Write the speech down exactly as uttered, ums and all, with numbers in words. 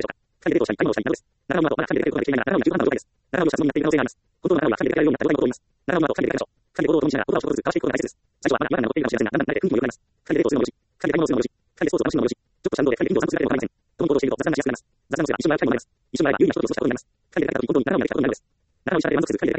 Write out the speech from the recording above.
でしょうか。管理でしたり、買い物をしたりなどです。習うのはまだ管理できることができていないが、習うにはじゅうはんさいの状態です。習うのをした質問になっている可能性があります。本当の習うは管理できるようになった場合のことを言います。習うのは管理できるでしょう。管理行動を共にしながら言葉を一つずつ交わしていくことが大切です。最初はまだ違和感が残っているかもしれませんが、だんだん慣れて雰囲気も良くなります。管理で行動するのもよし、管理で買い物をするのもよし、管理でスポーツを楽しむのもよし、ちょっとした運動で管理で運動を散歩するだけでも構いません。共に行動していると雑談がしやすくなります。雑談をすれば一緒に回る機会もあります。一緒に回れば有利な人と過ごしたことになります。管理できたときに本当に習うまで来たことになるのです。習うに従って満足せず、管理